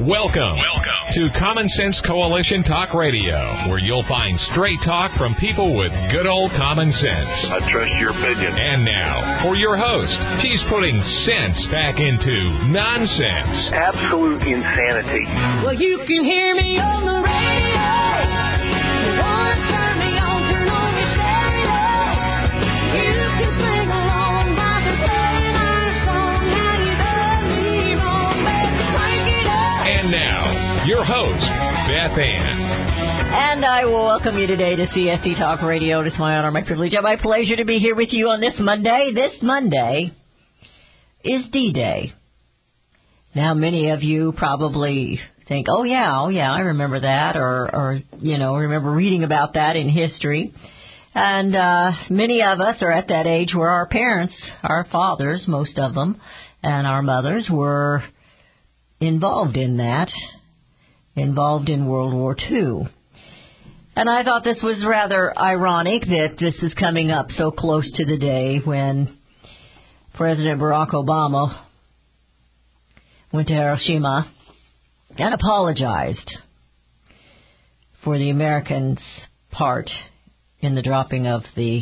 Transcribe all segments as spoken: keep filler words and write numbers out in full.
Welcome, Welcome to Common Sense Coalition Talk Radio, where you'll find straight talk from people with good old common sense. I trust your opinion. And now, for your host, she's putting sense back into nonsense. Absolute insanity. Well, you can hear me on the radio. You want to turn me on, turn on your stereo. You can sing along while they're playing our song. Now you done me wrong, baby, crank it up. And now, your host, Beth Ann. And I will welcome you today to C S C Talk Radio. It is my honor, my privilege, and my pleasure to be here with you on this Monday. This Monday is D-Day. Now, many of you probably think, oh, yeah, oh, yeah, I remember that, or, or you know, remember reading about that in history. And uh, many of us are at that age where our parents, our fathers, most of them, and our mothers were involved in that, involved in World War Two. And I thought this was rather ironic that this is coming up so close to the day when President Barack Obama went to Hiroshima and apologized for the Americans' part in the dropping of the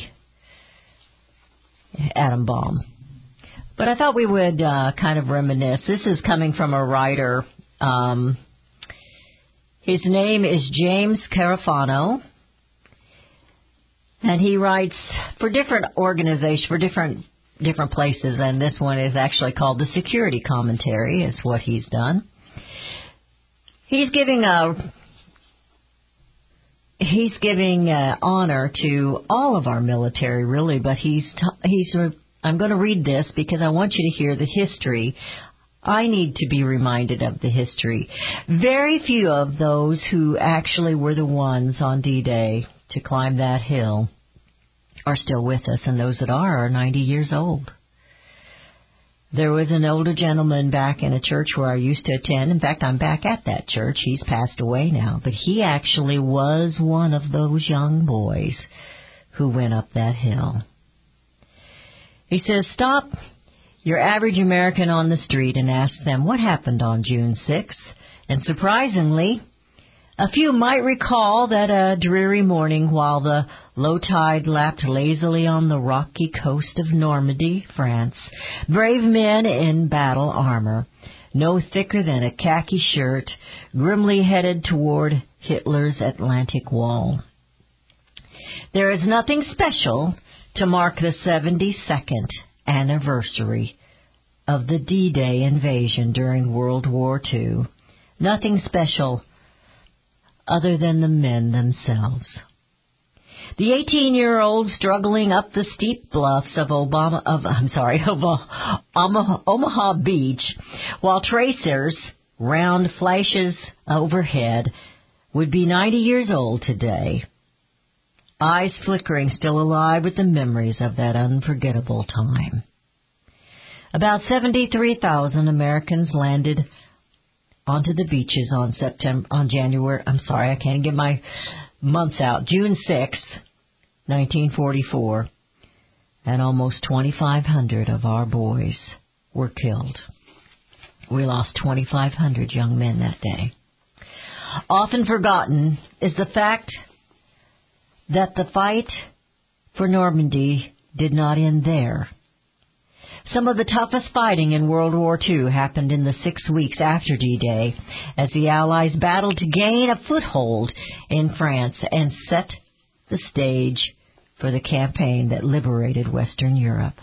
atom bomb. But I thought we would uh, kind of reminisce. This is coming from a writer. Um, his name is James Carafano, and he writes for different organizations, for different different places, and this one is actually called the Security Commentary, is what he's done. He's giving a he's giving uh, honor to all of our military, really, but he's t- he's. I'm going to read this because I want you to hear the history. I need to be reminded of the history. Very few of those who actually were the ones on D-Day to climb that hill are still with us, and those that are are ninety years old. There was an older gentleman back in a church where I used to attend. In fact, I'm back at that church. He's passed away now, but he actually was one of those young boys who went up that hill. He says, stop your average American on the street and ask them what happened on June sixth. And surprisingly, a few might recall that a dreary morning while the low tide lapped lazily on the rocky coast of Normandy, France, brave men in battle armor, no thicker than a khaki shirt, grimly headed toward Hitler's Atlantic Wall. There is nothing special to mark the seventy-second anniversary of the D-Day invasion during World War Two. Nothing special other than the men themselves. The eighteen-year-old struggling up the steep bluffs of Obama of I'm sorry of uh, Omaha Beach, while tracers round flashes overhead, would be ninety years old today. Eyes flickering, still alive with the memories of that unforgettable time. About seventy-three thousand Americans landed onto the beaches on September, on January, I'm sorry, I can't get my months out, June sixth, nineteen forty-four, and almost twenty-five hundred of our boys were killed. We lost twenty-five hundred young men that day. Often forgotten is the fact that the fight for Normandy did not end there. Some of the toughest fighting in World War Two happened in the six weeks after D-Day as the Allies battled to gain a foothold in France and set the stage for the campaign that liberated Western Europe.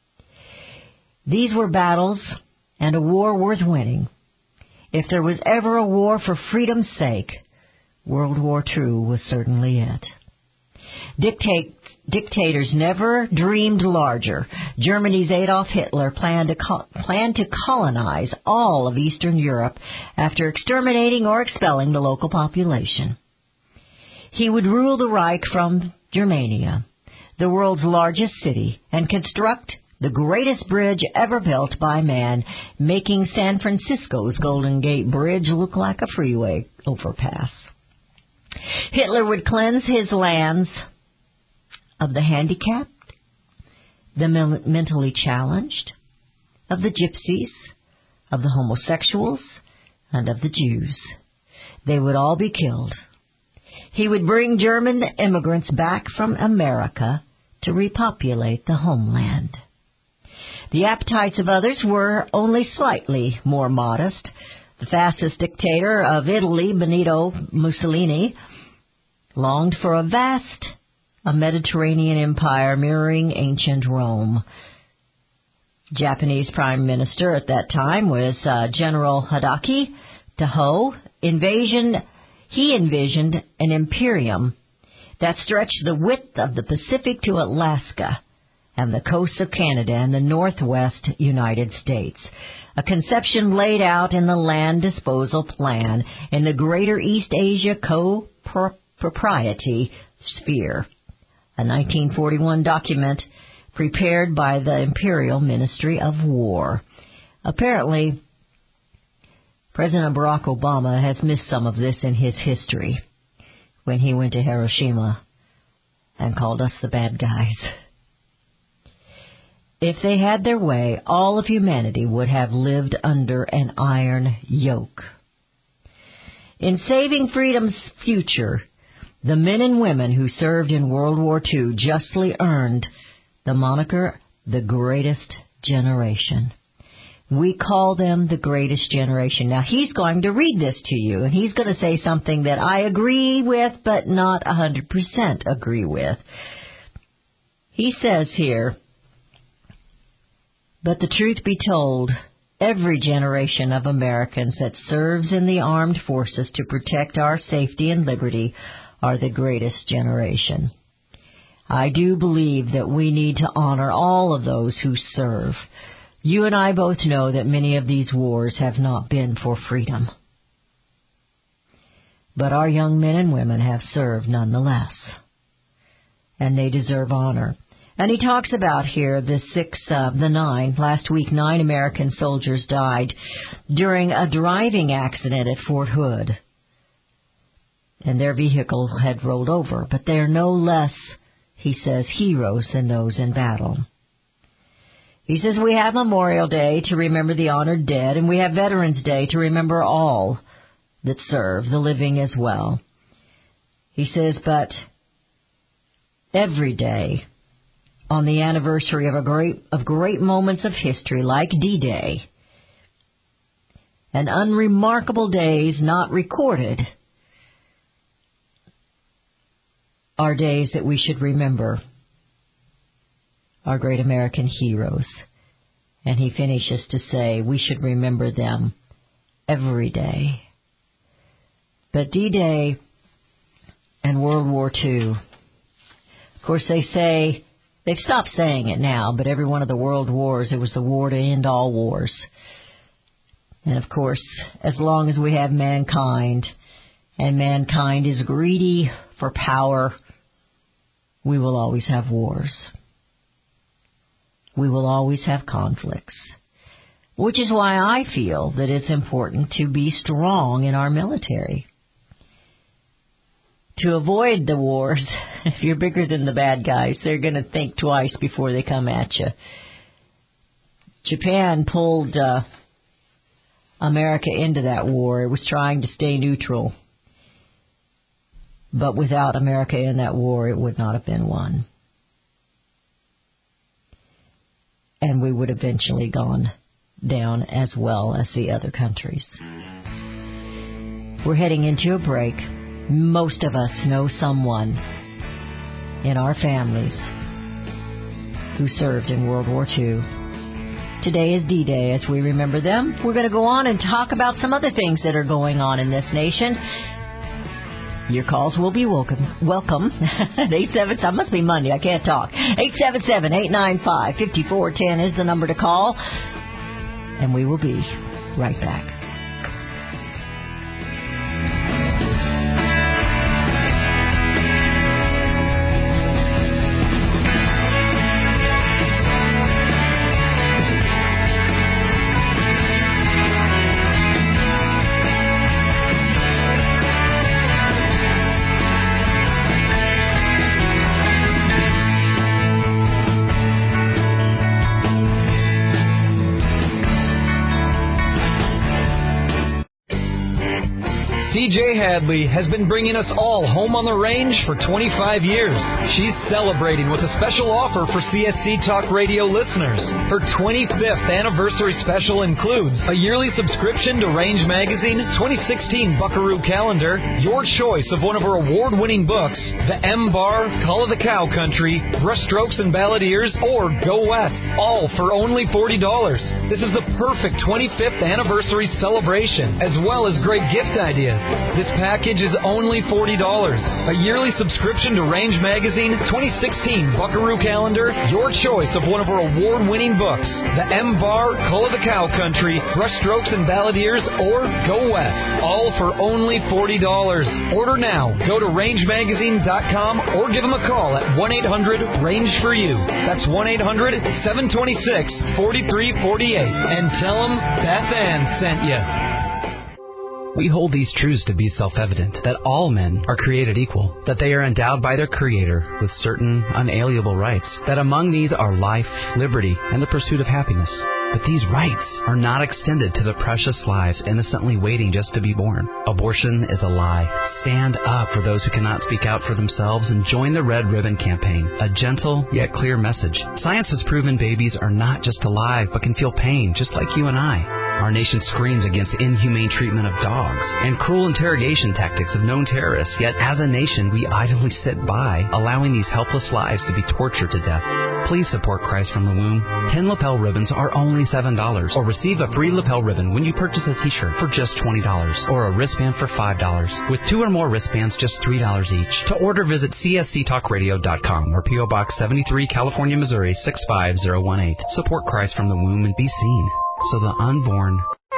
These were battles and a war worth winning. If there was ever a war for freedom's sake, World War Two was certainly it. Dictate, dictators never dreamed larger. Germany's Adolf Hitler planned to, co- planned to colonize all of Eastern Europe after exterminating or expelling the local population. He would rule the Reich from Germania, the world's largest city, and construct the greatest bridge ever built by man, making San Francisco's Golden Gate Bridge look like a freeway overpass. Hitler would cleanse his lands of the handicapped, the mentally challenged, of the gypsies, of the homosexuals, and of the Jews. They would all be killed. He would bring German immigrants back from America to repopulate the homeland. The appetites of others were only slightly more modest. The fascist dictator of Italy, Benito Mussolini, longed for a vast, a Mediterranean empire mirroring ancient Rome. Japanese Prime Minister at that time was uh, General Hideki Tojo. Invasion, he envisioned an imperium that stretched the width of the Pacific to Alaska and the coasts of Canada and the Northwest United States. A conception laid out in the Land Disposal Plan in the Greater East Asia Co-Propriety Sphere, a nineteen forty-one document prepared by the Imperial Ministry of War. Apparently, President Barack Obama has missed some of this in his history when he went to Hiroshima and called us the bad guys. If they had their way, all of humanity would have lived under an iron yoke. In saving freedom's future, the men and women who served in World War Two justly earned the moniker the greatest generation. We call them the greatest generation. Now, he's going to read this to you, and he's going to say something that I agree with, but not one hundred percent agree with. He says here, but the truth be told, every generation of Americans that serves in the armed forces to protect our safety and liberty are the greatest generation. I do believe that we need to honor all of those who serve. You and I both know that many of these wars have not been for freedom. But our young men and women have served nonetheless, and they deserve honor. And he talks about here the six, uh, the nine, last week nine American soldiers died during a driving accident at Fort Hood. And their vehicle had rolled over, but they are no less, he says, heroes than those in battle. He says we have Memorial Day to remember the honored dead, and we have Veterans Day to remember all that serve, the living as well. He says, but every day, on the anniversary of a great of great moments of history like D-Day, and unremarkable days not recorded, are days that we should remember our great American heroes. And he finishes to say we should remember them every day. But D-Day and World War Two, of course they say, they've stopped saying it now, but every one of the world wars, it was the war to end all wars. And of course, as long as we have mankind, and mankind is greedy for power, we will always have wars. We will always have conflicts. Which is why I feel that it's important to be strong in our military. To avoid the wars, if you're bigger than the bad guys, they're going to think twice before they come at you. Japan pulled uh, America into that war. It was trying to stay neutral. But without America in that war, it would not have been won. And we would eventually gone down as well as the other countries. We're heading into a break. Most of us know someone in our families who served in World War Two. Today is D-Day as we remember them. We're going to go on and talk about some other things that are going on in this nation. Your calls will be welcome. Welcome. eight seven seven, must be Monday, I can't talk. eight seven seven, eight nine five, five four one zero is the number to call. And we will be right back. C J Hadley has been bringing us all home on the range for twenty-five years. She's celebrating with a special offer for C S C Talk Radio listeners. Her twenty-fifth anniversary special includes a yearly subscription to Range Magazine, twenty sixteen Buckaroo Calendar, your choice of one of her award-winning books, The M Bar, Call of the Cow Country, Brushstrokes and Balladeers, or Go West, all for only forty dollars. This is the perfect twenty-fifth anniversary celebration, as well as great gift ideas. This package is only forty dollars. A yearly subscription to Range Magazine, twenty sixteen Buckaroo Calendar, your choice of one of our award-winning books, The M Bar, Call of the Cow Country, Brushstrokes and Balladeers, or Go West, all for only forty dollars. Order now. Go to range magazine dot com or give them a call at one eight hundred range for you. That's one eight hundred seven two six four three four eight. And tell them Beth Ann sent you. We hold these truths to be self-evident, that all men are created equal, that they are endowed by their Creator with certain unalienable rights, that among these are life, liberty, and the pursuit of happiness. But these rights are not extended to the precious lives innocently waiting just to be born. Abortion is a lie. Stand up for those who cannot speak out for themselves and join the Red Ribbon Campaign, a gentle yet clear message. Science has proven babies are not just alive but can feel pain just like you and I. Our nation screams against inhumane treatment of dogs and cruel interrogation tactics of known terrorists, yet as a nation we idly sit by, allowing these helpless lives to be tortured to death. Please support Christ from the Womb. Ten lapel ribbons are only seven dollars, or receive a free lapel ribbon when you purchase a t-shirt for just twenty dollars, or a wristband for five dollars. With two or more wristbands, just three dollars each. To order, visit c s c talk radio dot com or P O Box seventy-three, California, Missouri six five zero one eight. Support Christ from the Womb and be seen, so the unborn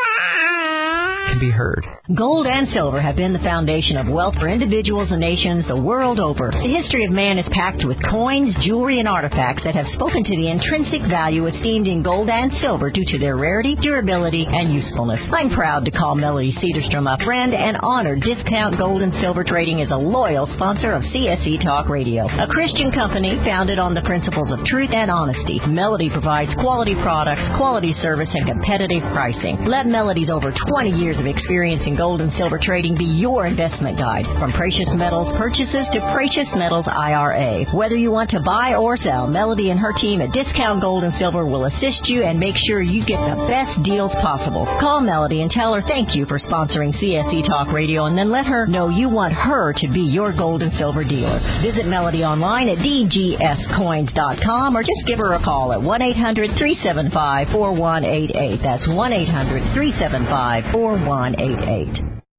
can be heard. Gold and silver have been the foundation of wealth for individuals and nations the world over. The history of man is packed with coins, jewelry, and artifacts that have spoken to the intrinsic value esteemed in gold and silver due to their rarity, durability, and usefulness. I'm proud to call Melody Cedarstrom a friend and honor Discount Gold and Silver Trading as a loyal sponsor of C S C Talk Radio, a Christian company founded on the principles of truth and honesty. Melody provides quality products, quality service, and competitive pricing. Let Melody's over twenty years of experience in gold and silver trading be your investment guide. From precious metals purchases to precious metals I R A. Whether you want to buy or sell, Melody and her team at Discount Gold and Silver will assist you and make sure you get the best deals possible. Call Melody and tell her thank you for sponsoring C S C Talk Radio, and then let her know you want her to be your gold and silver dealer. Visit Melody online at d g s coins dot com or just give her a call at one eight hundred three seven five four one eight eight. That's one eight hundred three seven five four one eight eight.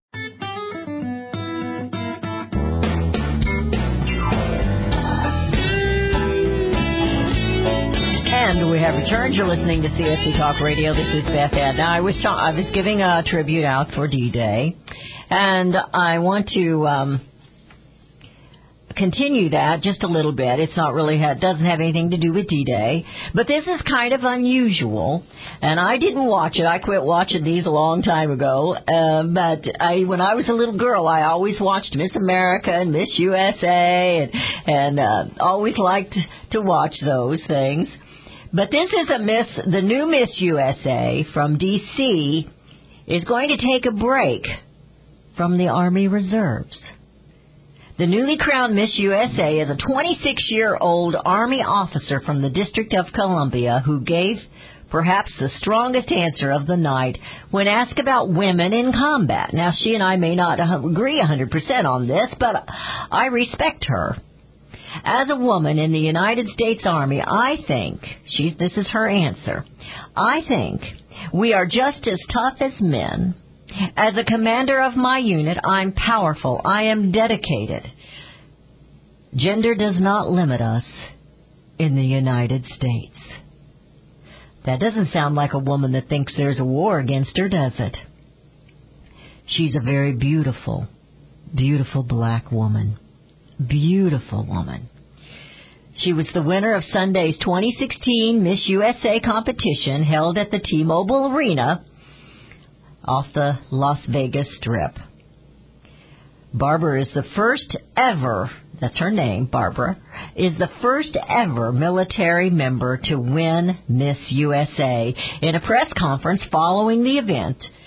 And we have returned. You're listening to C S C Talk Radio. This is Beth Ann. Now, I was ta- I was giving a tribute out for D-Day, and I want to um, continue that just a little bit. It's not really ha- doesn't have anything to do with D-Day, but this is kind of unusual. And I didn't watch it. I quit watching these a long time ago. Uh, but I, when I was a little girl, I always watched Miss America and Miss U S A, and and uh, always liked to watch those things. But this is a Miss, the new Miss U S A from D C is going to take a break from the Army Reserves. The newly crowned Miss U S A is a twenty-six-year-old Army officer from the District of Columbia who gave perhaps the strongest answer of the night when asked about women in combat. Now, she and I may not agree one hundred percent on this, but I respect her. As a woman in the United States Army, I think, she's, this is her answer, I think we are just as tough as men. As a commander of my unit, I'm powerful. I am dedicated. Gender does not limit us in the United States. That doesn't sound like a woman that thinks there's a war against her, does it? She's a very beautiful, beautiful black woman. Beautiful woman. She was the winner of Sunday's twenty sixteen Miss U S A competition held at the T-Mobile Arena off the Las Vegas Strip. Barbara is the first ever, that's her name, Barbara, is the first ever military member to win Miss U S A. In a press conference following the event,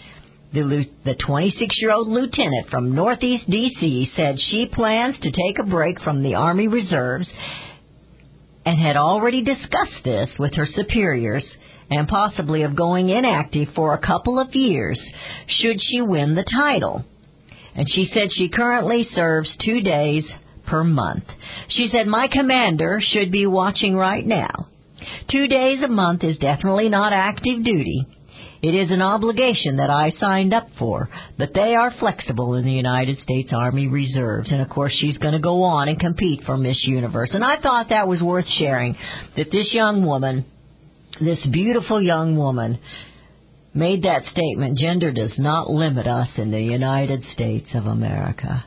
The, lieu- the twenty-six-year-old lieutenant from Northeast D C said she plans to take a break from the Army Reserves and had already discussed this with her superiors and possibly of going inactive for a couple of years should she win the title. And she said she currently serves two days per month. She said, my commander should be watching right now. Two days a month is definitely not active duty. It is an obligation that I signed up for, but they are flexible in the United States Army Reserves. And, of course, she's going to go on and compete for Miss Universe. And I thought that was worth sharing, that this young woman, this beautiful young woman, made that statement, gender does not limit us in the United States of America.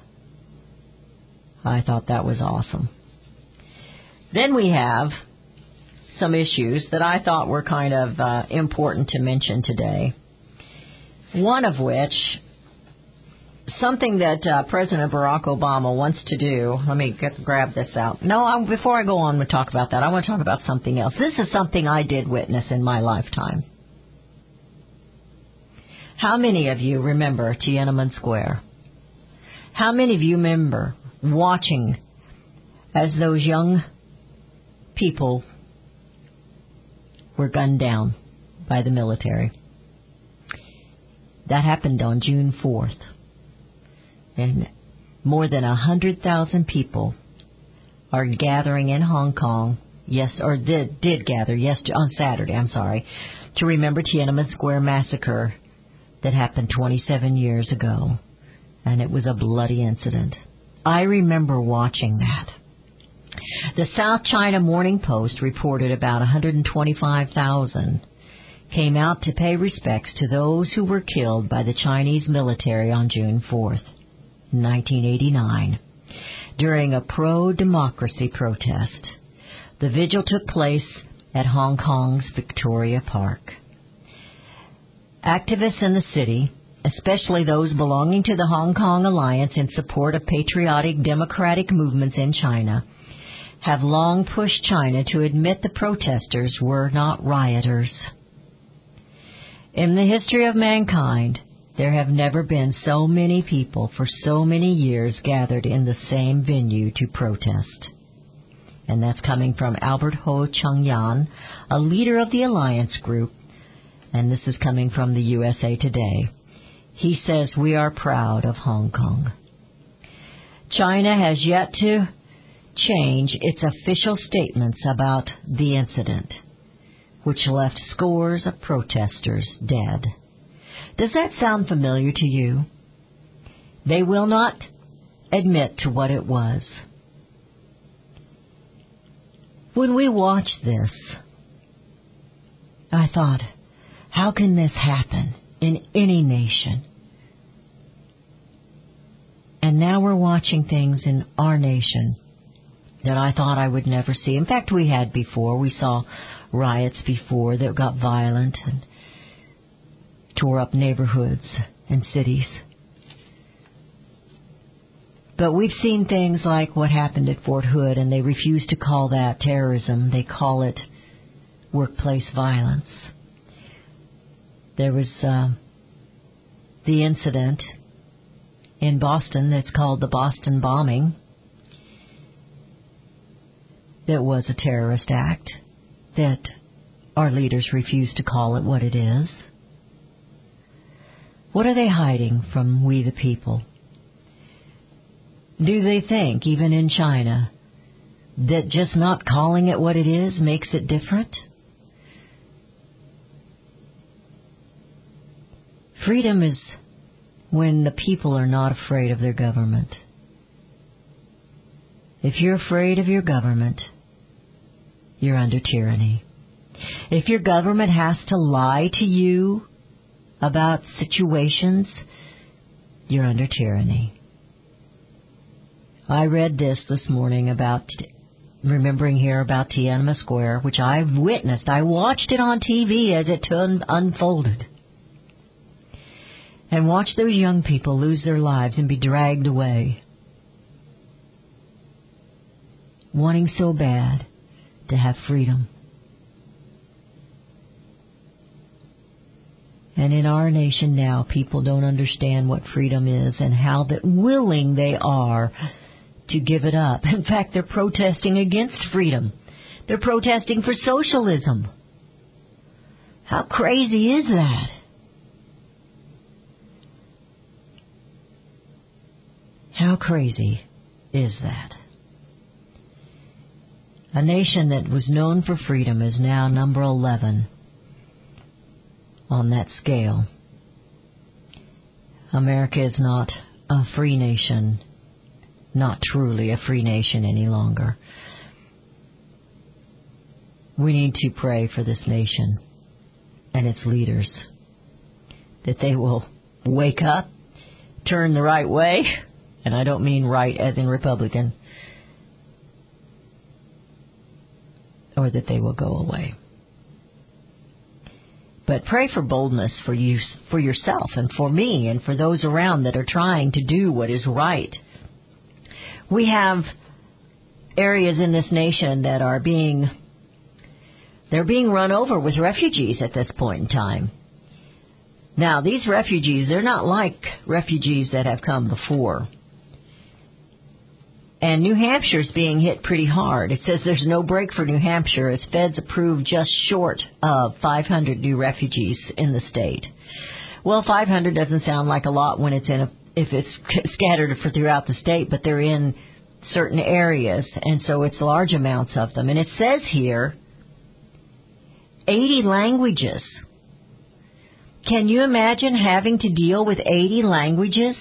I thought that was awesome. Then we have some issues that I thought were kind of uh, important to mention today. One of which, something that uh, President Barack Obama wants to do. Let me get, grab this out. No, I, before I go on and talk about that, I want to talk about something else. This is something I did witness in my lifetime. How many of you remember Tiananmen Square? How many of you remember watching as those young people were gunned down by the military? That happened on June fourth. And more than one hundred thousand people are gathering in Hong Kong, yes, or did, did gather yes, on Saturday, I'm sorry, to remember Tiananmen Square massacre that happened twenty-seven years ago. And it was a bloody incident. I remember watching that. The South China Morning Post reported about one hundred twenty-five thousand came out to pay respects to those who were killed by the Chinese military on June fourth, nineteen eighty-nine, during a pro-democracy protest. The vigil took place at Hong Kong's Victoria Park. Activists in the city, especially those belonging to the Hong Kong Alliance in support of patriotic democratic movements in China, have long pushed China to admit the protesters were not rioters. In the history of mankind, there have never been so many people for so many years gathered in the same venue to protest. And that's coming from Albert Ho Chung-yan, a leader of the Alliance Group, and this is coming from the U S A Today. He says, we are proud of Hong Kong. China has yet to change its official statements about the incident, which left scores of protesters dead. Does that sound familiar to you? They will not admit to what it was. When we watched this, I thought, how can this happen in any nation? And now we're watching things in our nation that I thought I would never see. In fact, we had before. We saw riots before that got violent and tore up neighborhoods and cities. But we've seen things like what happened at Fort Hood, and they refuse to call that terrorism. They call it workplace violence. There was uh, the incident in Boston that's called the Boston bombing. That was a terrorist act that our leaders refuse to call it what it is. What are they hiding from we the people? Do they think, even in China, that just not calling it what it is makes it different? Freedom is when the people are not afraid of their government. If you're afraid of your government, you're under tyranny. If your government has to lie to you about situations, you're under tyranny. I read this this morning about, remembering here about Tiananmen Square, which I witnessed. I watched it on T V as it un- unfolded. And watched those young people lose their lives and be dragged away, wanting so bad to have freedom. And in our nation now, people don't understand what freedom is and how that willing they are to give it up. In fact, they're protesting against freedom. They're protesting for socialism. How crazy is that? How crazy is that? A nation that was known for freedom is now number eleven on that scale. America is not a free nation, not truly a free nation any longer. We need to pray for this nation and its leaders, that they will wake up, turn the right way, and I don't mean right as in Republican, or that they will go away. But pray for boldness for you, for yourself and for me and for those around that are trying to do what is right. We have areas in this nation that are being, they're being run over with refugees at this point in time. Now, these refugees, they're not like refugees that have come before. And New Hampshire's being hit pretty hard. It says there's no break for New Hampshire as feds approve just short of five hundred new refugees in the state. Well, five hundred doesn't sound like a lot when it's in a, if it's scattered for throughout the state, but they're in certain areas, and so it's large amounts of them. And it says here, eighty languages. Can you imagine having to deal with eighty languages?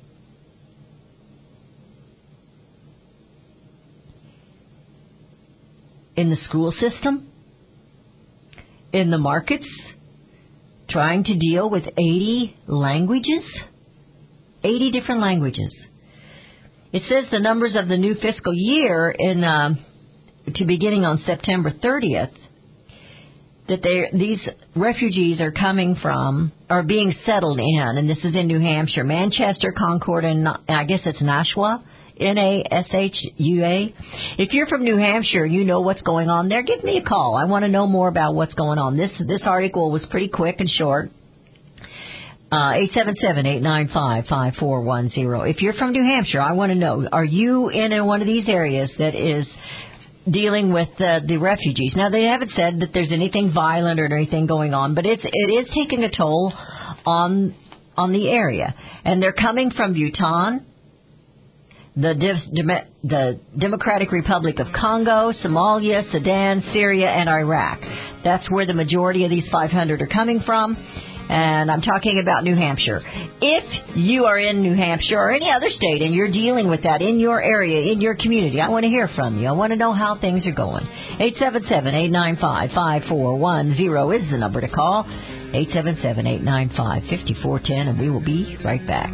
In the school system, in the markets, trying to deal with eighty languages, eighty different languages. It says the numbers of the new fiscal year in uh, to beginning on September thirtieth, that they these refugees are coming from, are being settled in, and this is in New Hampshire, Manchester, Concord, and I guess it's Nashua. N A S H U A. If you're from New Hampshire, you know what's going on there, give me a call. I want to know more about what's going on. This this article was pretty quick and short. Uh, eight seven seven, eight nine five, five four one zero. If you're from New Hampshire, I want to know, are you in one of these areas that is dealing with uh, the refugees? Now, they haven't said that there's anything violent or anything going on, but it's it is taking a toll on on the area. And they're coming from Bhutan, the, Div- the Democratic Republic of Congo, Somalia, Sudan, Syria, and Iraq. That's where the majority of these five hundred are coming from. And I'm talking about New Hampshire. If you are in New Hampshire or any other state and you're dealing with that in your area, in your community, I want to hear from you. I want to know how things are going. eight seven seven, eight nine five, five four one zero is the number to call. eight seven seven, eight nine five, five four one zero, and we will be right back.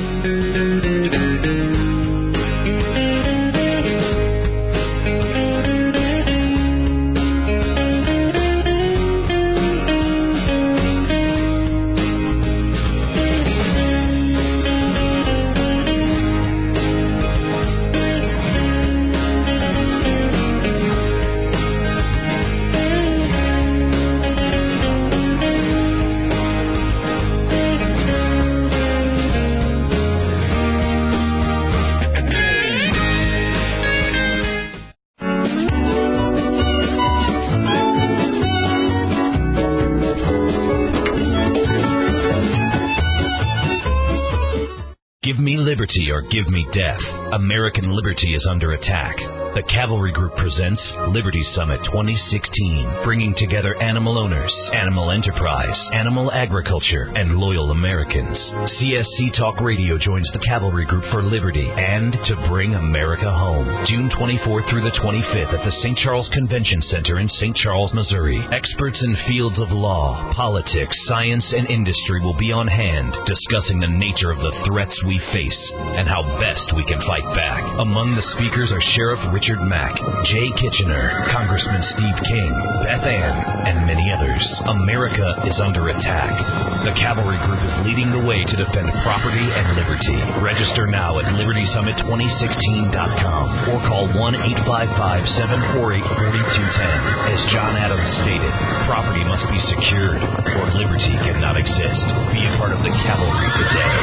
Give me liberty or give me death. American liberty is under attack. The Cavalry Group presents Liberty Summit twenty sixteen, bringing together animal owners, animal enterprise, animal agriculture, and loyal Americans. C S C Talk Radio joins the Cavalry Group for liberty and to bring America home. June twenty-fourth through the twenty-fifth at the Saint Charles Convention Center in Saint Charles, Missouri. Experts in fields of law, politics, science, and industry will be on hand discussing the nature of the threats we face and how best we can fight back. Among the speakers are Sheriff Richard Richard Mack, Jay Kitchener, Congressman Steve King, Beth Ann, and many others. America is under attack. The Cavalry Group is leading the way to defend property and liberty. Register now at Liberty Summit twenty sixteen dot com or call one eight five five, seven four eight, four two one zero. As John Adams stated, property must be secured or liberty cannot exist. Be a part of the Cavalry today.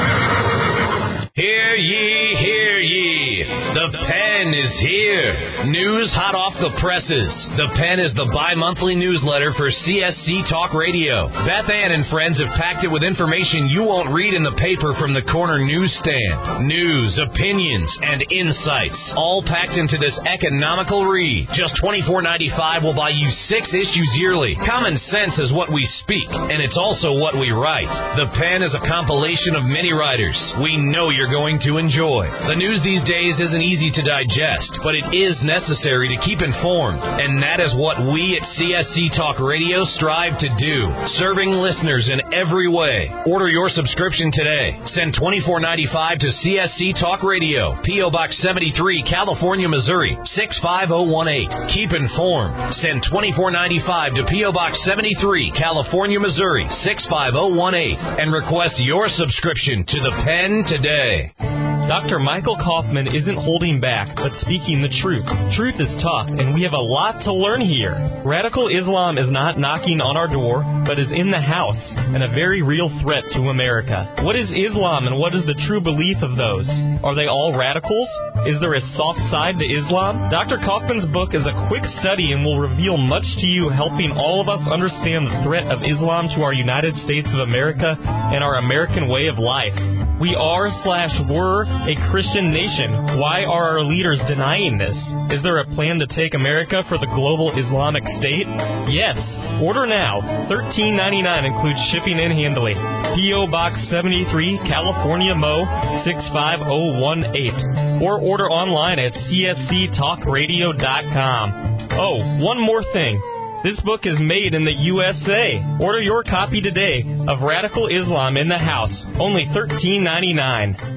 Hear ye, hear ye. The Pen is here. News hot off the presses. The Pen is the bi-monthly newsletter for C S C Talk Radio. Beth Ann and friends have packed it with information you won't read in the paper from the corner newsstand. News, opinions, and insights, all packed into this economical read. Just twenty-four ninety-five will buy you six issues yearly. Common sense is what we speak, and it's also what we write. The Pen is a compilation of many writers we know you're going to enjoy. The news these days isn't easy to digest, but it is necessary to keep informed, and that is what we at C S C Talk Radio strive to do, serving listeners in every way. Order your subscription today. Send twenty-four ninety-five to C S C Talk Radio, P O. Box seventy-three, California, Missouri, six five zero one eight. Keep informed. Send twenty-four ninety-five to P O. Box seventy-three, California, Missouri, six five zero one eight, and request your subscription to the Pen today. Doctor Michael Kaufman isn't holding back, but speaking the truth. Truth is tough, and we have a lot to learn here. Radical Islam is not knocking on our door, but is in the house, and a very real threat to America. What is Islam, and what is the true belief of those? Are they all radicals? Is there a soft side to Islam? Doctor Kaufman's book is a quick study and will reveal much to you, helping all of us understand the threat of Islam to our United States of America and our American way of life. We are slash were a Christian nation. Why are our leaders denying this? Is there a plan to take America for the global Islamic State? Yes. Order now. thirteen ninety-nine includes shipping and handling. P O. Box seventy-three, California, Mo six five zero one eight. Or order online at C S C talk radio dot com. Oh, one more thing. This book is made in the U S A. Order your copy today of Radical Islam in the House, only thirteen ninety-nine.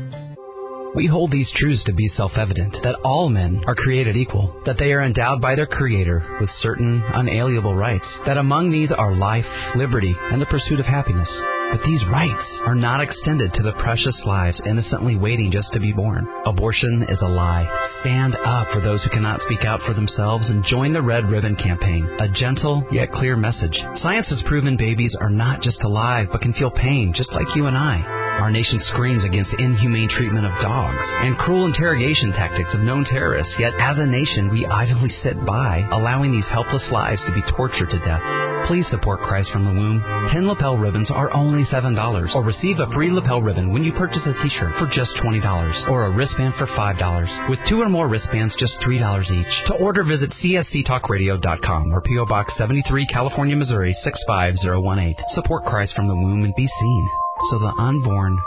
We hold these truths to be self-evident, that all men are created equal, that they are endowed by their Creator with certain unalienable rights, that among these are life, liberty, and the pursuit of happiness. But these rights are not extended to the precious lives innocently waiting just to be born. Abortion is a lie. Stand up for those who cannot speak out for themselves and join the Red Ribbon Campaign, a gentle yet clear message. Science has proven babies are not just alive, but can feel pain just like you and I. Our nation screams against inhumane treatment of dogs and cruel interrogation tactics of known terrorists, yet as a nation we idly sit by, allowing these helpless lives to be tortured to death. Please support Christ from the Womb. Ten lapel ribbons are only seven dollars, or receive a free lapel ribbon when you purchase a t-shirt for just twenty dollars, or a wristband for five dollars. With two or more wristbands, just three dollars each. To order, visit C S C talk radio dot com or P O. Box seventy-three, California, Missouri, six five zero one eight. Support Christ from the Womb and be seen, so the unborn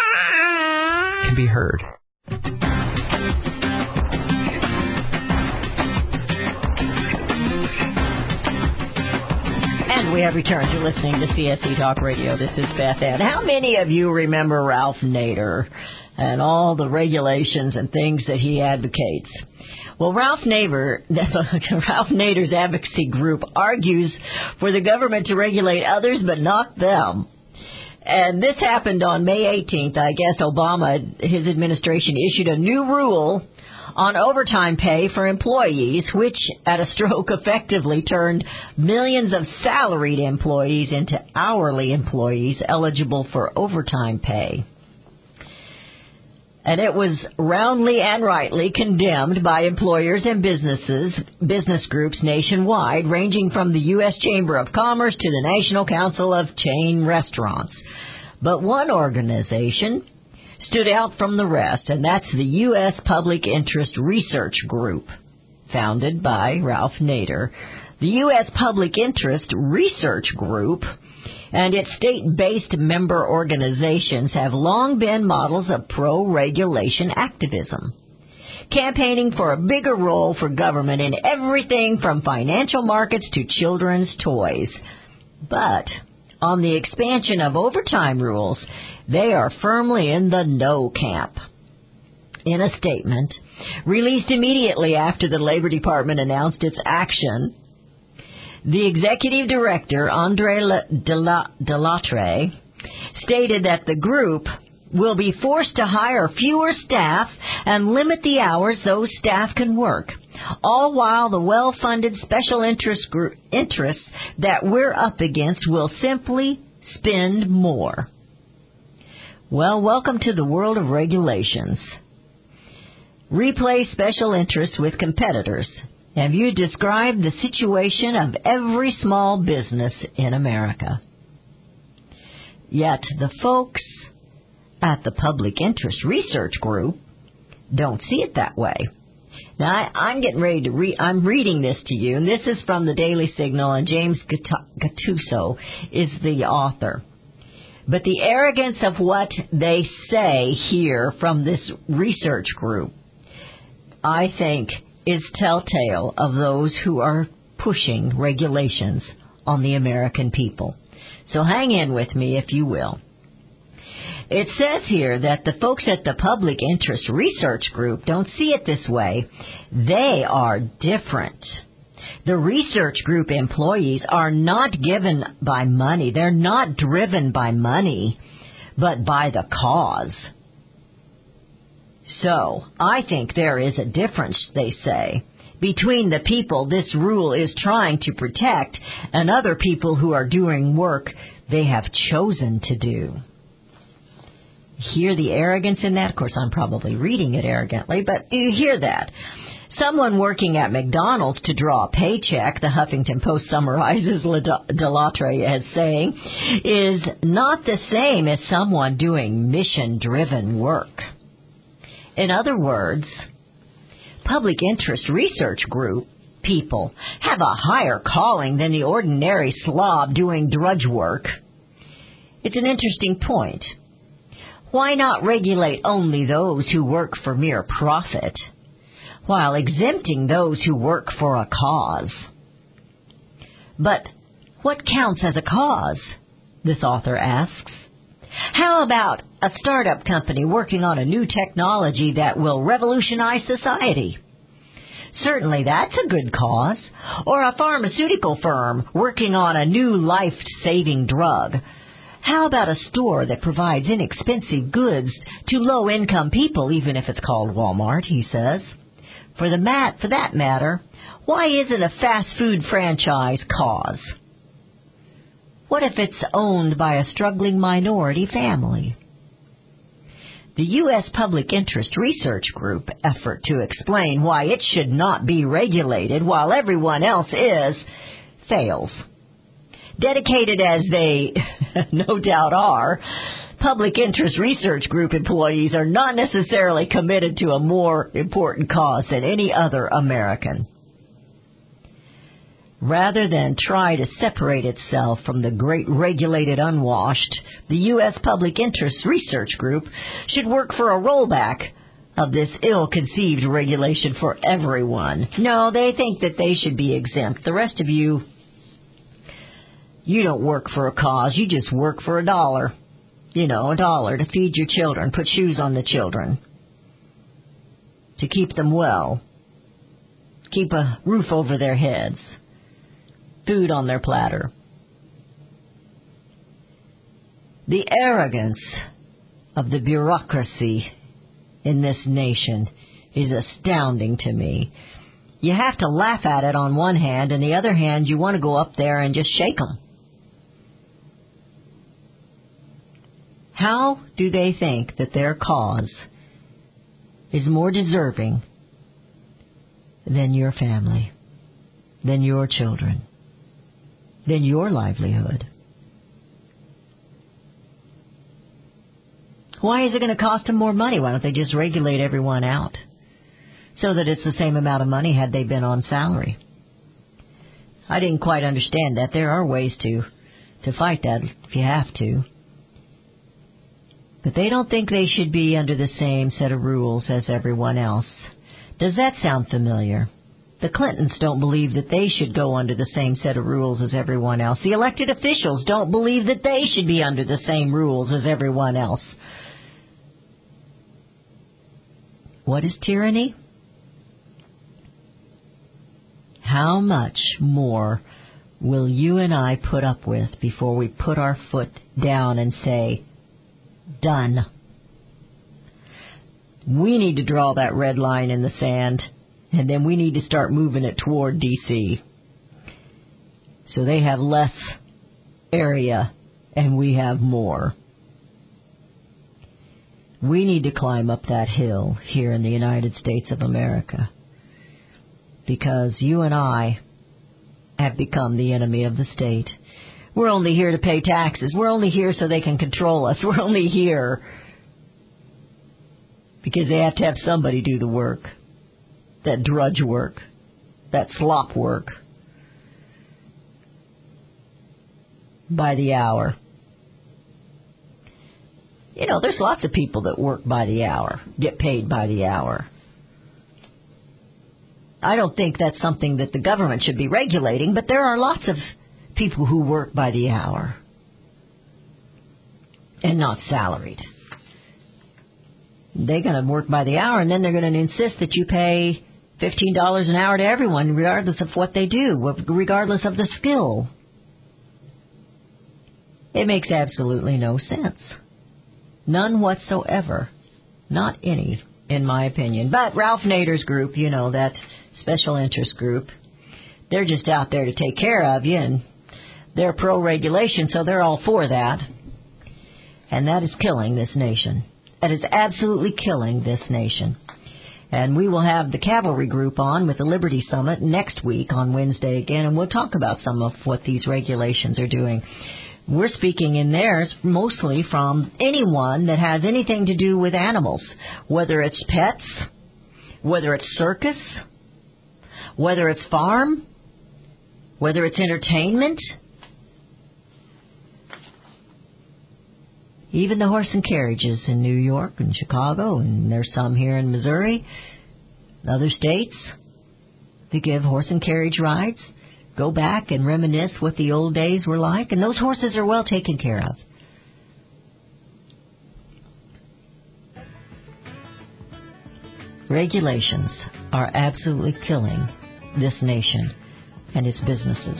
can be heard. And we have returned. You're listening to C S C Talk Radio. This is Beth Ann. How many of you remember Ralph Nader and all the regulations and things that he advocates? Well, Ralph Nader, Ralph Nader's advocacy group argues for the government to regulate others but not them. And this happened on May eighteenth. I guess Obama, his administration, issued a new rule on overtime pay for employees, which at a stroke effectively turned millions of salaried employees into hourly employees eligible for overtime pay. And it was roundly and rightly condemned by employers and businesses, business groups nationwide, ranging from the U S Chamber of Commerce to the National Council of Chain Restaurants. But one organization stood out from the rest, and that's the U S Public Interest Research Group, founded by Ralph Nader. The U S Public Interest Research Group and its state-based member organizations have long been models of pro-regulation activism, campaigning for a bigger role for government in everything from financial markets to children's toys. But on the expansion of overtime rules, they are firmly in the no camp. In a statement released immediately after the Labor Department announced its action, the executive director, Andre Delattre, stated that the group will be forced to hire fewer staff and limit the hours those staff can work, all while the well-funded special interest group, interests that we're up against will simply spend more. Well, welcome to the world of regulations. Replace special interests with competitors. Have you described the situation of every small business in America? Yet the folks at the Public Interest Research Group don't see it that way. Now, I, I'm getting ready to read, I'm reading this to you, and this is from the Daily Signal, and James Gattuso is the author. But the arrogance of what they say here from this research group, I think, is telltale of those who are pushing regulations on the American people. So hang in with me, if you will. It says here that the folks at the Public Interest Research Group don't see it this way. They are different. The research group employees are not given by money. They're not driven by money, but by the cause. So, I think there is a difference, they say, between the people this rule is trying to protect and other people who are doing work they have chosen to do. Hear the arrogance in that? Of course, I'm probably reading it arrogantly, but you hear that. Someone working at McDonald's to draw a paycheck, the Huffington Post summarizes Delattre as saying, is not the same as someone doing mission-driven work. In other words, Public Interest Research Group people have a higher calling than the ordinary slob doing drudge work. It's an interesting point. Why not regulate only those who work for mere profit, while exempting those who work for a cause? But what counts as a cause? This author asks. How about a startup company working on a new technology that will revolutionize society? Certainly that's a good cause. Or a pharmaceutical firm working on a new life-saving drug. How about a store that provides inexpensive goods to low-income people, even if it's called Walmart, he says. For the mat, for that matter, why isn't a fast food franchise cause? What if it's owned by a struggling minority family? The U S Public Interest Research Group effort to explain why it should not be regulated while everyone else is fails. Dedicated as they no doubt are, Public Interest Research Group employees are not necessarily committed to a more important cause than any other American. Rather than try to separate itself from the great regulated unwashed, the U S Public Interest Research Group should work for a rollback of this ill-conceived regulation for everyone. No, they think that they should be exempt. The rest of you, you don't work for a cause. You just work for a dollar. You know, a dollar to feed your children, put shoes on the children, to keep them well, keep a roof over their heads, food on their platter. The arrogance of the bureaucracy in this nation is astounding to me. You have to laugh at it on one hand, and the other hand, you want to go up there and just shake them. How do they think that their cause is more deserving than your family, than your children, than your livelihood? Why is it going to cost them more money? Why don't they just regulate everyone out so that it's the same amount of money had they been on salary? I didn't quite understand that. There are ways to, to fight that if you have to. But they don't think they should be under the same set of rules as everyone else. Does that sound familiar? The Clintons don't believe that they should go under the same set of rules as everyone else. The elected officials don't believe that they should be under the same rules as everyone else. What is tyranny? How much more will you and I put up with before we put our foot down and say, done? We need to draw that red line in the sand, and then we need to start moving it toward D C so they have less area and we have more. We need to climb up that hill here in the United States of America, because you and I have become the enemy of the state. We're only here to pay taxes. We're only here so they can control us. We're only here because they have to have somebody do the work, that drudge work, that slop work, by the hour. You know, there's lots of people that work by the hour, get paid by the hour. I don't think that's something that the government should be regulating, but there are lots of people who work by the hour and not salaried. They're going to work by the hour, and then they're going to insist that you pay fifteen dollars an hour to everyone, regardless of what they do, regardless of the skill. It makes absolutely no sense. None whatsoever. Not any, in my opinion. But Ralph Nader's group, you know, that special interest group, they're just out there to take care of you, and they're pro-regulation, so they're all for that. And that is killing this nation. That is absolutely killing this nation. And we will have the Cavalry Group on with the Liberty Summit next week on Wednesday again, and we'll talk about some of what these regulations are doing. We're speaking in theirs mostly from anyone that has anything to do with animals, whether it's pets, whether it's circus, whether it's farm, whether it's entertainment, even the horse and carriages in New York and Chicago, and there's some here in Missouri, other states. They give horse and carriage rides. Go back and reminisce what the old days were like, and those horses are well taken care of. Regulations are absolutely killing this nation and its businesses.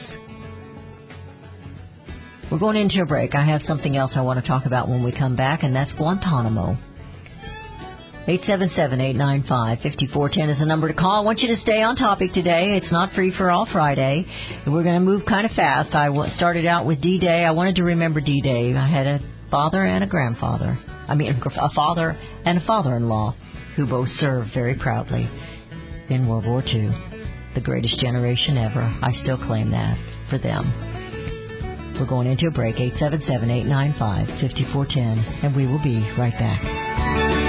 We're going into a break. I have something else I want to talk about when we come back, and that's Guantanamo. eight seven seven, eight nine five, five four one zero is the number to call. I want you to stay on topic today. It's not Free for All Friday. We're going to move kind of fast. I started out with D-Day. I wanted to remember D-Day. I had a father and a grandfather. I mean, a father and a father-in-law who both served very proudly in World War Two. The greatest generation ever. I still claim that for them. We're going into a break. eight seven seven, eight nine five, five four one zero, and we will be right back.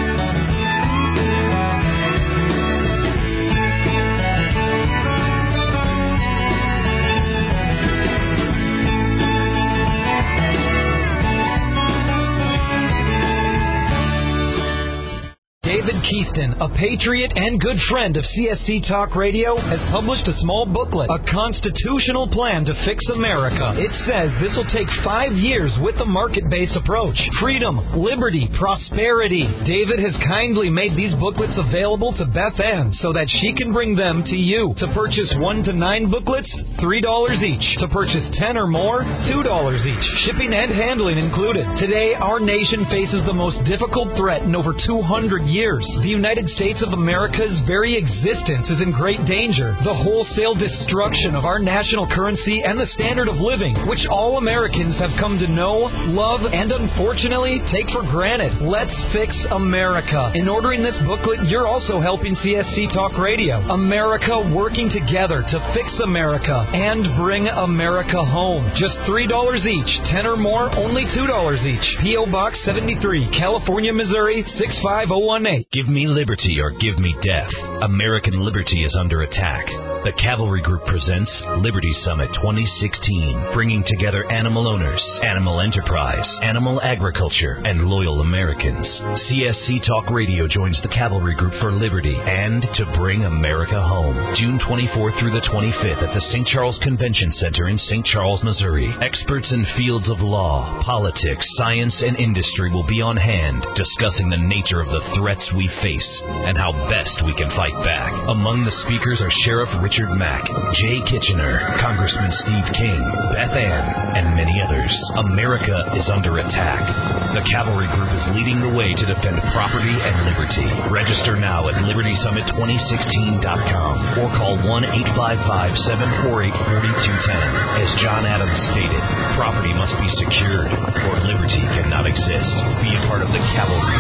David Keaston, a patriot and good friend of C S C Talk Radio, has published a small booklet, A Constitutional Plan to Fix America. It says this will take five years with a market-based approach. Freedom, liberty, prosperity. David has kindly made these booklets available to Beth Ann so that she can bring them to you. To purchase one to nine booklets, three dollars each. To purchase ten or more, two dollars each. Shipping and handling included. Today, our nation faces the most difficult threat in over two hundred years. The United States of America's very existence is in great danger. The wholesale destruction of our national currency and the standard of living, which all Americans have come to know, love, and unfortunately take for granted. Let's fix America. In ordering this booklet, you're also helping C S C Talk Radio. America working together to fix America and bring America home. Just three dollars each. ten or more, only two dollars each. P O Box seventy-three, California, Missouri, six five zero one eight. Give me liberty or give me death. American liberty is under attack. The Cavalry Group presents Liberty Summit twenty sixteen, bringing together animal owners, animal enterprise, animal agriculture, and loyal Americans. Americans. C S C Talk Radio joins the Cavalry Group for Liberty and to bring America home. June twenty-fourth through the twenty-fifth at the Saint Charles Convention Center in Saint Charles, Missouri. Experts in fields of law, politics, science, and industry will be on hand discussing the nature of the threats we face and how best we can fight back. Among the speakers are Sheriff Richard Mack, Jay Kitchener, Congressman Steve King, Beth Ann, and many others. America is under attack. The Cavalry Group is leading the way to defend property and liberty. Register now at liberty summit twenty sixteen dot com or call one eight five five, seven four eight, four two one zero. As John Adams stated, property must be secured or liberty cannot exist. Be a part of the Cavalry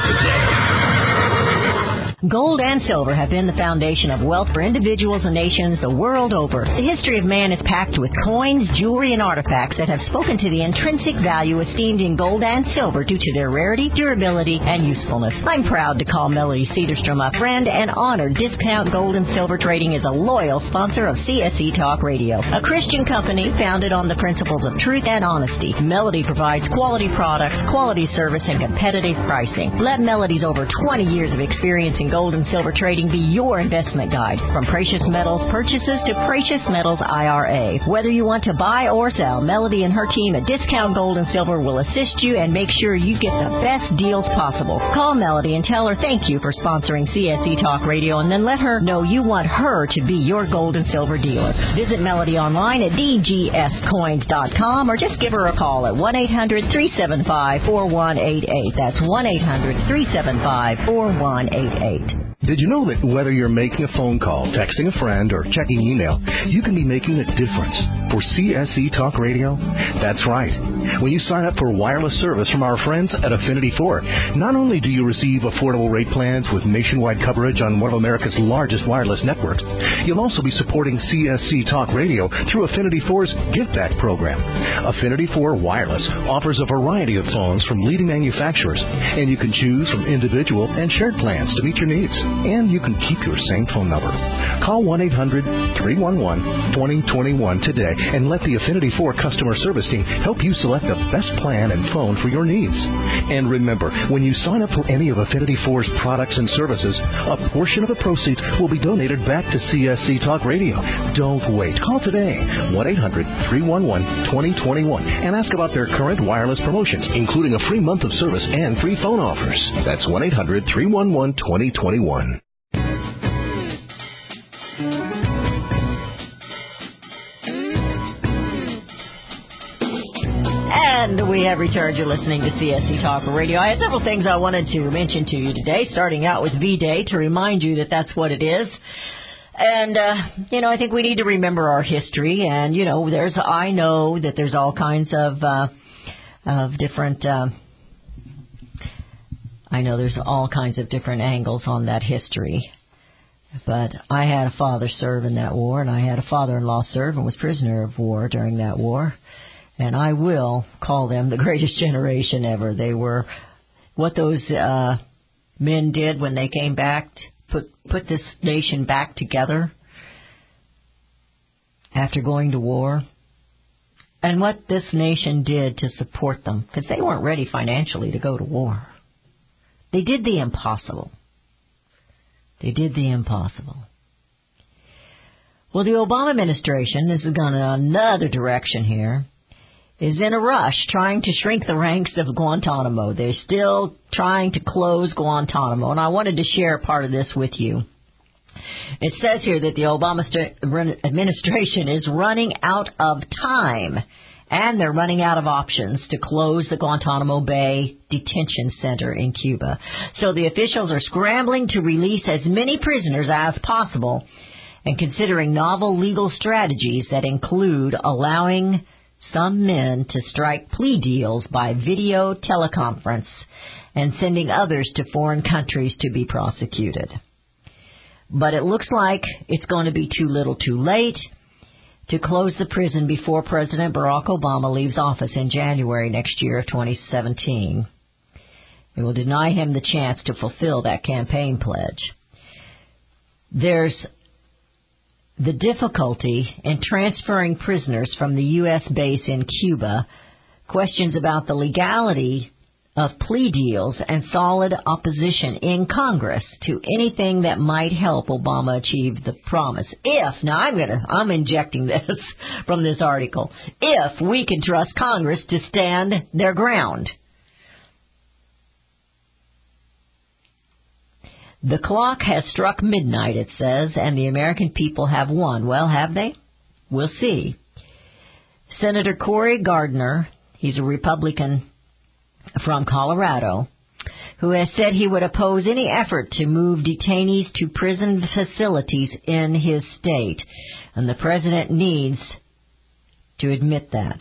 today. Gold and silver have been the foundation of wealth for individuals and nations the world over. The history of man is packed with coins, jewelry, and artifacts that have spoken to the intrinsic value esteemed in gold and silver due to their rarity, durability, and usefulness. I'm proud to call Melody Cedarstrom a friend and honored Discount Gold and Silver Trading is a loyal sponsor of C S C Talk Radio, a Christian company founded on the principles of truth and honesty. Melody provides quality products, quality service, and competitive pricing. Let Melody's over twenty years of experience in gold and silver trading be your investment guide. From precious metals purchases to precious metals I R A. Whether you want to buy or sell, Melody and her team at Discount Gold and Silver will assist you and make sure you get the best deals possible. Call Melody and tell her thank you for sponsoring C S C Talk Radio, and then let her know you want her to be your gold and silver dealer. Visit Melody online at d g s coins dot com or just give her a call at one eight hundred, three seven five, four one eight eight. That's one eight hundred, three seven five, four one eight eight. Did you know that whether you're making a phone call, texting a friend, or checking email, you can be making a difference for C S C Talk Radio? That's right. When you sign up for wireless service from our friends at Affinity four, not only do you receive affordable rate plans with nationwide coverage on one of America's largest wireless networks, you'll also be supporting C S C Talk Radio through Affinity four's Give Back program. Affinity four Wireless offers a variety of phones from leading manufacturers, and you can choose from individual and shared plans to meet your needs. And you can keep your same phone number. Call one eight hundred, three one one, two zero two one today and let the Affinity four customer service team help you select the best plan and phone for your needs. And remember, when you sign up for any of Affinity four's products and services, a portion of the proceeds will be donated back to C S C Talk Radio. Don't wait. Call today, one eight hundred, three one one, two zero two one, and ask about their current wireless promotions, including a free month of service and free phone offers. That's one eight hundred, three one one, two zero two one. And we have returned. You're listening to C S C Talk Radio. I had several things I wanted to mention to you today, starting out with V-Day, to remind you that that's what it is. And, uh, you know, I think we need to remember our history. And, you know, there's, I know that there's all kinds of, uh, of different, uh, I know there's all kinds of different angles on that history. But I had a father serve in that war, and I had a father-in-law serve and was prisoner of war during that war. And I will call them the greatest generation ever. They were what those uh, men did when they came back, to put put this nation back together after going to war, and what this nation did to support them, because they weren't ready financially to go to war. They did the impossible. They did the impossible. Well, the Obama administration, this is going in another direction here, is in a rush trying to shrink the ranks of Guantanamo. They're still trying to close Guantanamo, and I wanted to share part of this with you. It says here that the Obama administration is running out of time, and they're running out of options to close the Guantanamo Bay Detention Center in Cuba. So the officials are scrambling to release as many prisoners as possible and considering novel legal strategies that include allowing some men to strike plea deals by video teleconference and sending others to foreign countries to be prosecuted. But it looks like it's going to be too little too late to close the prison before President Barack Obama leaves office in January next year of twenty seventeen. It will deny him the chance to fulfill that campaign pledge. There's the difficulty in transferring prisoners from the U S base in Cuba, questions about the legality of plea deals and solid opposition in Congress to anything that might help Obama achieve the promise. If, now I'm gonna, I'm injecting this from this article, if we can trust Congress to stand their ground. The clock has struck midnight, it says, and the American people have won. Well, have they? We'll see. Senator Cory Gardner, he's a Republican from Colorado, who has said he would oppose any effort to move detainees to prison facilities in his state. And the president needs to admit that.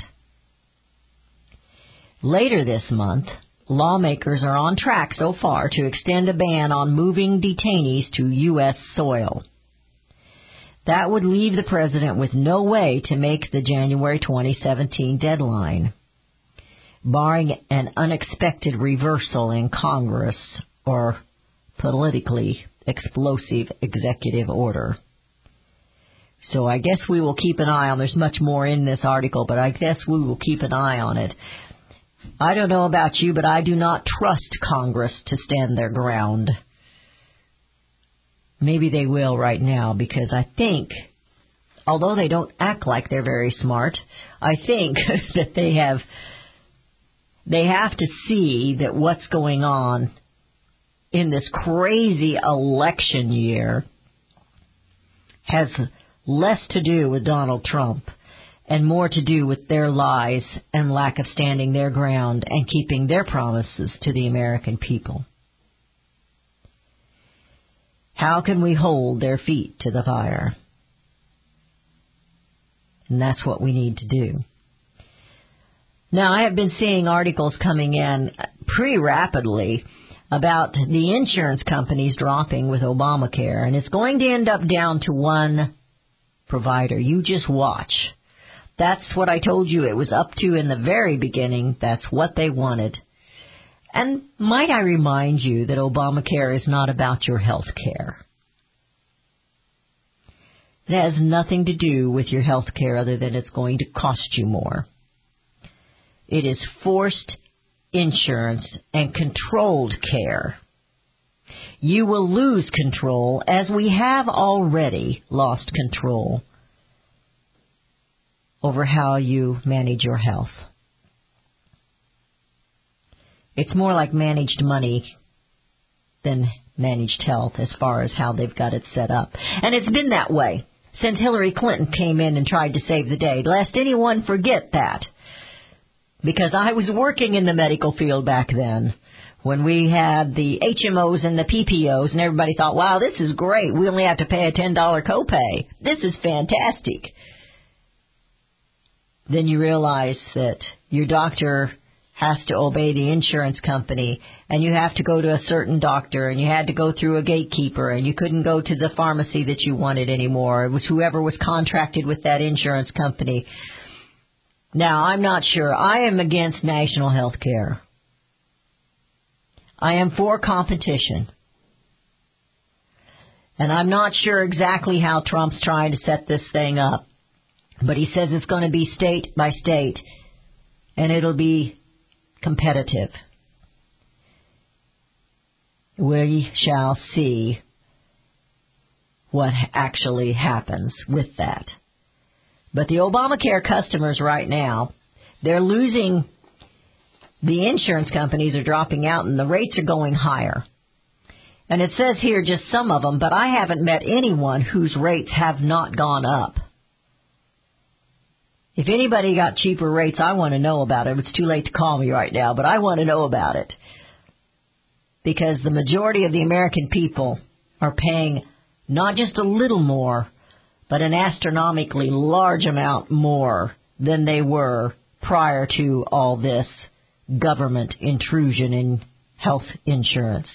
Later this month, lawmakers are on track so far to extend a ban on moving detainees to U S soil. That would leave the president with no way to make the January twenty seventeen deadline, barring an unexpected reversal in Congress or politically explosive executive order. So I guess we will keep an eye on, there's much more in this article, but I guess we will keep an eye on it. I don't know about you, but I do not trust Congress to stand their ground. Maybe they will right now, because I think, although they don't act like they're very smart, I think that they have they have to see that what's going on in this crazy election year has less to do with Donald Trump and more to do with their lies and lack of standing their ground and keeping their promises to the American people. How can we hold their feet to the fire? And that's what we need to do. Now, I have been seeing articles coming in pretty rapidly about the insurance companies dropping with Obamacare, and it's going to end up down to one provider. You just watch. That's what I told you it was up to in the very beginning. That's what they wanted. And might I remind you that Obamacare is not about your health care. It has nothing to do with your health care other than it's going to cost you more. It is forced insurance and controlled care. You will lose control, as we have already lost control over how you manage your health. It's more like managed money than managed health as far as how they've got it set up. And it's been that way since Hillary Clinton came in and tried to save the day. Lest anyone forget that. Because I was working in the medical field back then when we had the H M Os and the P P Os, and everybody thought, wow, this is great. We only have to pay a ten dollars copay. This is fantastic. Then you realize that your doctor has to obey the insurance company, and you have to go to a certain doctor, and you had to go through a gatekeeper, and you couldn't go to the pharmacy that you wanted anymore. It was whoever was contracted with that insurance company. Now, I'm not sure. I am against national health care. I am for competition. And I'm not sure exactly how Trump's trying to set this thing up. But he says it's going to be state by state, and it'll be competitive. We shall see what actually happens with that. But the Obamacare customers right now, they're losing. The insurance companies are dropping out, and the rates are going higher. And it says here just some of them, but I haven't met anyone whose rates have not gone up. If anybody got cheaper rates, I want to know about it. It's too late to call me right now, but I want to know about it. Because the majority of the American people are paying not just a little more, but an astronomically large amount more than they were prior to all this government intrusion in health insurance.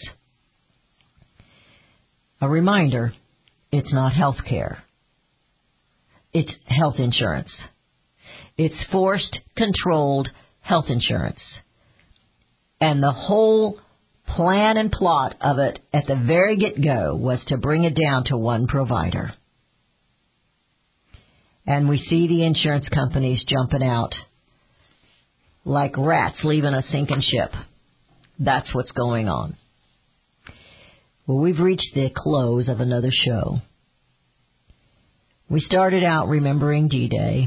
A reminder, it's not health care. It's health insurance. It's forced, controlled health insurance. And the whole plan and plot of it at the very get-go was to bring it down to one provider. And we see the insurance companies jumping out like rats leaving a sinking ship. That's what's going on. Well, we've reached the close of another show. We started out remembering D-Day,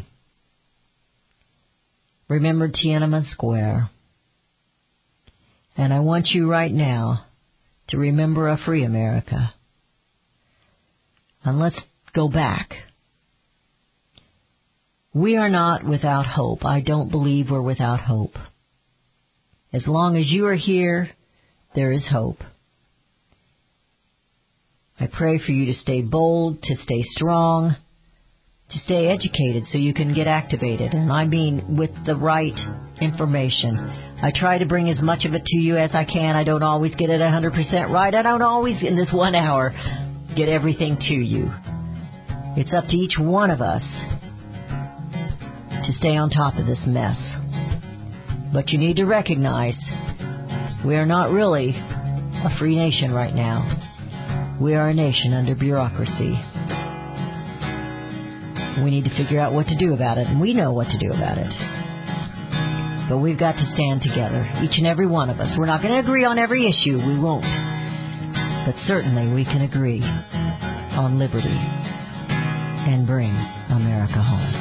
remembered Tiananmen Square, and I want you right now to remember a free America. And let's go back. We are not without hope. I don't believe we're without hope. As long as you are here, there is hope. I pray for you to stay bold, to stay strong, to stay educated so you can get activated. And I mean with the right information. I try to bring as much of it to you as I can. I don't always get it one hundred percent right. I don't always, in this one hour, get everything to you. It's up to each one of us to stay on top of this mess. But you need to recognize we are not really a free nation right now. We are a nation under bureaucracy. We need to figure out what to do about it, and we know what to do about it. But we've got to stand together, each and every one of us. We're not going to agree on every issue. We won't. But certainly we can agree on liberty and bring America home.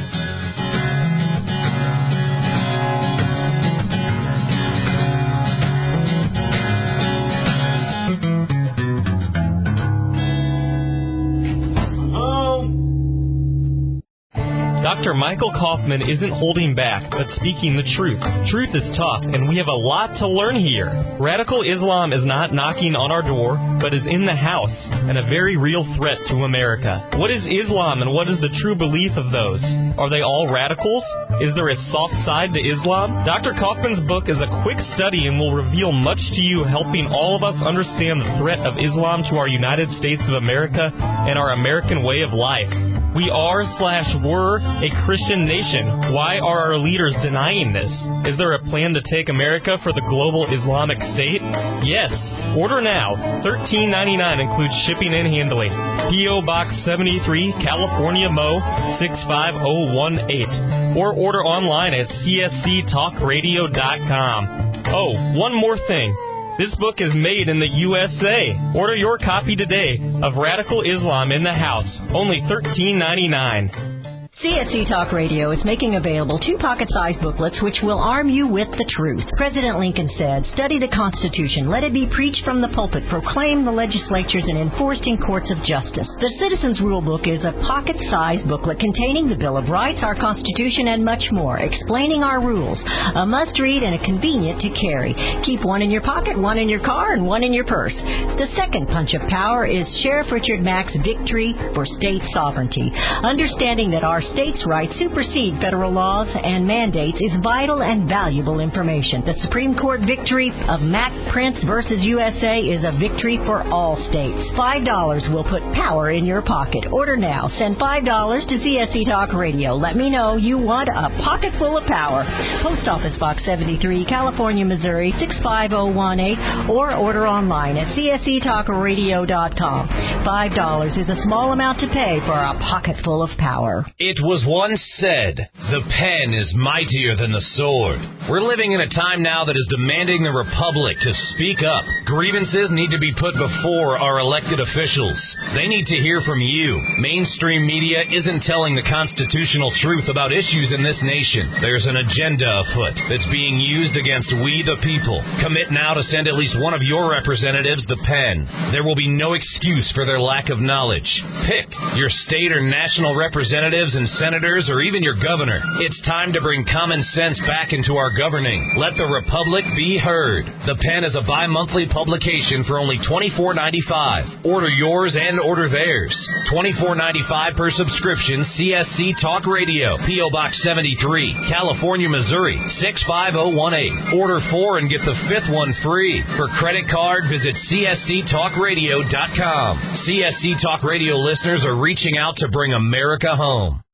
Doctor Michael Kaufman isn't holding back, but speaking the truth. Truth is tough, and we have a lot to learn here. Radical Islam is not knocking on our door, but is in the house, and a very real threat to America. What is Islam, and what is the true belief of those? Are they all radicals? Is there a soft side to Islam? Doctor Kaufman's book is a quick study and will reveal much to you, helping all of us understand the threat of Islam to our United States of America and our American way of life. We are slash were a Christian nation. Why are our leaders denying this? Is there a plan to take America for the global Islamic State? Yes. Order now. thirteen ninety-nine includes shipping and handling. P O. Box seventy-three, California, Mo six five zero one eight. Or order online at C S C talk radio dot com. Oh, one more thing. This book is made in the U S A. Order your copy today of Radical Islam in the House, only thirteen ninety-nine. C S C Talk Radio is making available two pocket-sized booklets which will arm you with the truth. President Lincoln said, study the Constitution, let it be preached from the pulpit, proclaimed in the legislatures, and enforced in courts of justice. The Citizen's Rule Book is a pocket-sized booklet containing the Bill of Rights, our Constitution, and much more, explaining our rules. A must-read and a convenient to carry. Keep one in your pocket, one in your car, and one in your purse. The second punch of power is Sheriff Richard Mack's Victory for State Sovereignty. Understanding that our states' rights supersede federal laws and mandates is vital and valuable information. The Supreme Court victory of Mack Prince versus U S A is a victory for all states. Five dollars will put power in your pocket. Order now. Send five dollars to C S C Talk Radio. Let me know you want a pocket full of power. Post Office Box seventy-three, California, Missouri six five zero one eight, or order online at C S C talk radio dot com. Five dollars is a small amount to pay for a pocket full of power. It was once said, the pen is mightier than the sword. We're living in a time now that is demanding the Republic to speak up. Grievances need to be put before our elected officials. They need to hear from you. Mainstream media isn't telling the constitutional truth about issues in this nation. There's an agenda afoot that's being used against we the people. Commit now to send at least one of your representatives the pen. There will be no excuse for their lack of knowledge. Pick your state or national representatives and senators, or even your governor. It's time to bring common sense back into our governing. Let the Republic be heard. The Pen is a bi-monthly publication for only twenty-four ninety-five. Order yours and order theirs. twenty-four ninety-five per subscription. C S C Talk Radio, P O. Box seventy-three, California, Missouri six five zero one eight. Order four and get the fifth one free. For credit card, visit C S C talk radio dot com. C S C Talk Radio listeners are reaching out to bring America home.